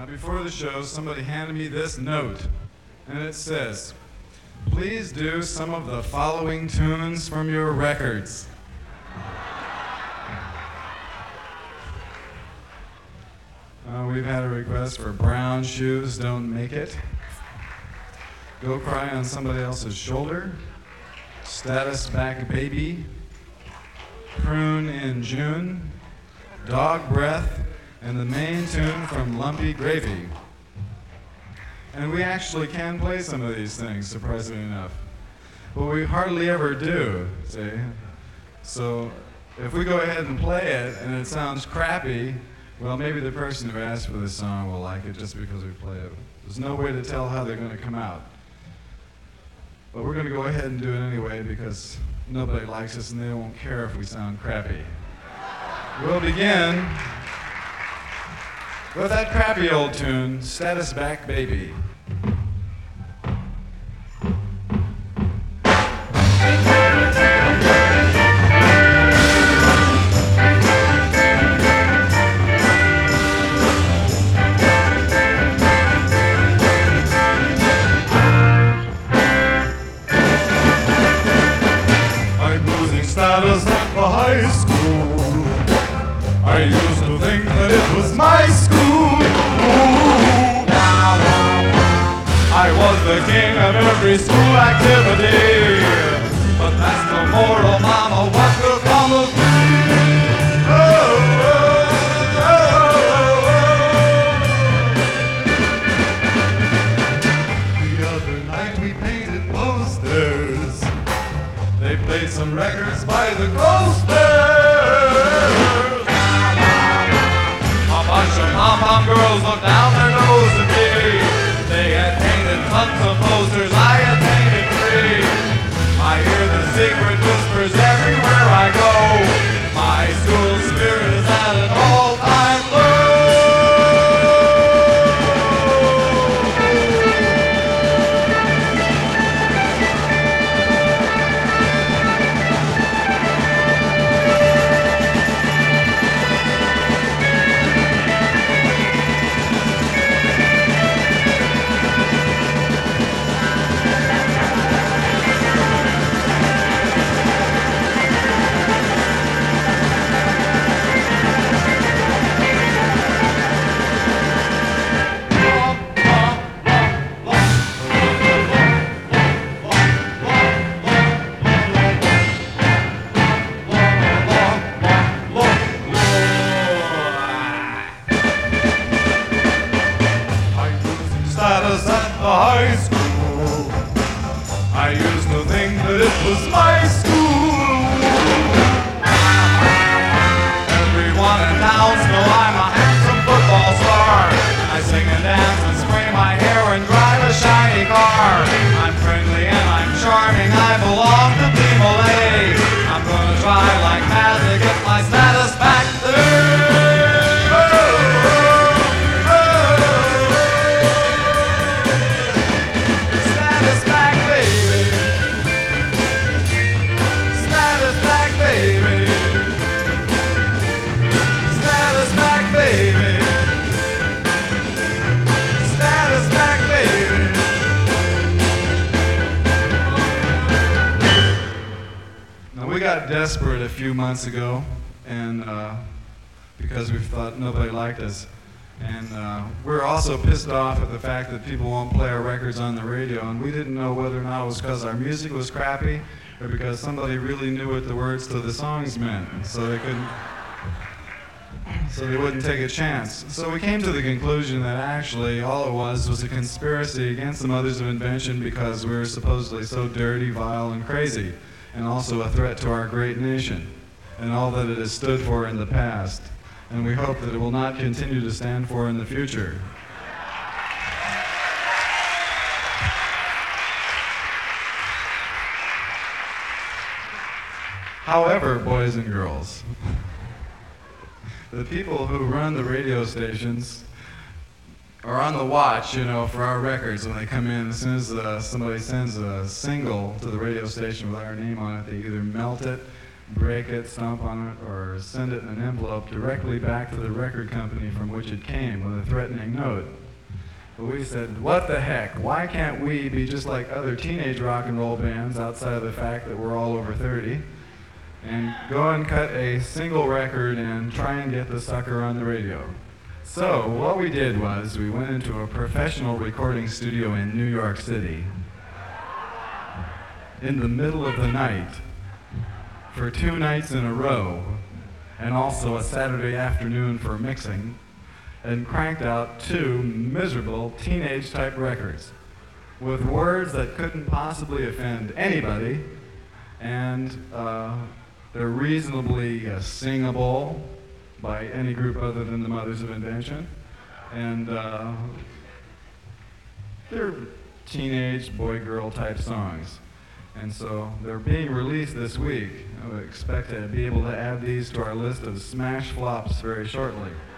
Before the show, somebody handed me this note, and it says, "Please do some of the following tunes from your records." We've had a request for Brown Shoes Don't Make It, Go Cry on Somebody Else's Shoulder, Status Back Baby, Prune in June, Dog Breath, and the main tune from Lumpy Gravy. And we actually can play some of these things, surprisingly enough. But we hardly ever do, see? So if we go ahead and play it and it sounds crappy, well, maybe the person who asked for this song will like it just because we play it. There's no way to tell how they're going to come out. But we're going to go ahead and do it anyway because nobody likes us and they won't care if we sound crappy. We'll begin with that crappy old tune, Status Back Baby. I'm losing status at the high school. I used to think that it was my school. I was the king of every school activity. But that's no more, oh mama, what will come of me? Oh, oh, oh, oh. The other night we painted posters. They played some records by the Coasters. A bunch of pom-pom girls looked down their nose at me. They had painted tons of posters, I had painted 3. I hear the secret whispers everywhere I go. My school spirit is at an all-time low. Status at the high school. I used to think that it was my school. Everyone in town knows I'm a handsome football star. I sing and dance and spray my hair and drive a shiny car. I'm friendly and I'm charming, I belong to Team Olay. I'm gonna try like mad to get my status back there. We got desperate a few months ago, and because we thought nobody liked us, and we're also pissed off at the fact that people won't play our records on the radio, and we didn't know whether or not it was because our music was crappy or because somebody really knew what the words to the songs meant, so they wouldn't take a chance. So we came to the conclusion that actually all it was a conspiracy against the Mothers of Invention because we were supposedly so dirty, vile, and crazy, and also a threat to our great nation and all that it has stood for in the past. And we hope that it will not continue to stand for in the future. However, boys and girls, the people who run the radio stations are on the watch, for our records when they come in. As soon as somebody sends a single to the radio station with our name on it, they either melt it, break it, stomp on it, or send it in an envelope directly back to the record company from which it came with a threatening note. But we said, what the heck? Why can't we be just like other teenage rock and roll bands outside of the fact that we're all over 30 and go and cut a single record and try and get the sucker on the radio? So what we did was we went into a professional recording studio in New York City in the middle of the night for 2 nights in a row, and also a Saturday afternoon for mixing, and cranked out 2 miserable teenage-type records with words that couldn't possibly offend anybody, and they're reasonably singable by any group other than the Mothers of Invention, and they're teenage boy-girl type songs. And so they're being released this week. I would expect to be able to add these to our list of smash flops very shortly.